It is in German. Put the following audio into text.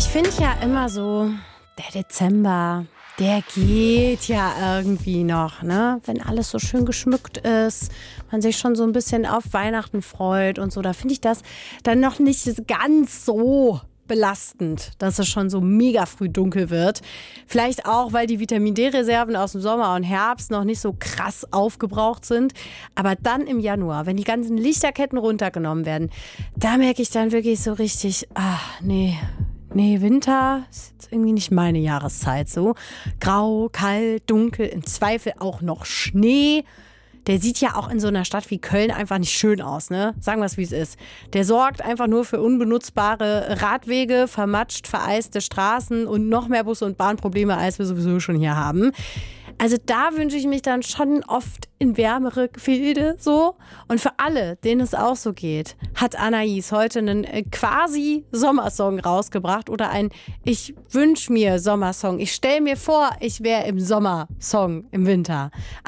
Ich finde ja immer so, der Dezember, der geht ja irgendwie noch, ne? Wenn alles so schön geschmückt ist, man sich schon so ein bisschen auf Weihnachten freut und so, da finde ich das dann noch nicht ganz so belastend, dass es schon so mega früh dunkel wird. Vielleicht auch, weil die Vitamin-D-Reserven aus dem Sommer und Herbst noch nicht so krass aufgebraucht sind. Aber dann im Januar, wenn die ganzen Lichterketten runtergenommen werden, da merke ich dann wirklich so richtig, nee, Winter ist jetzt irgendwie nicht meine Jahreszeit so. Grau, kalt, dunkel, im Zweifel auch noch Schnee. Der sieht ja auch in so einer Stadt wie Köln einfach nicht schön aus, ne? Sagen wir es, wie es ist. Der sorgt einfach nur für unbenutzbare Radwege, vermatscht, vereiste Straßen und noch mehr Bus- und Bahnprobleme, als wir sowieso schon hier haben. Also da wünsche ich mich dann schon oft in wärmere Gefilde so. Und für alle, denen es auch so geht, hat Anais heute einen quasi Sommersong rausgebracht oder ein Ich wünsch mir Sommersong. Ich stelle mir vor, ich wäre im Sommersong im Winter.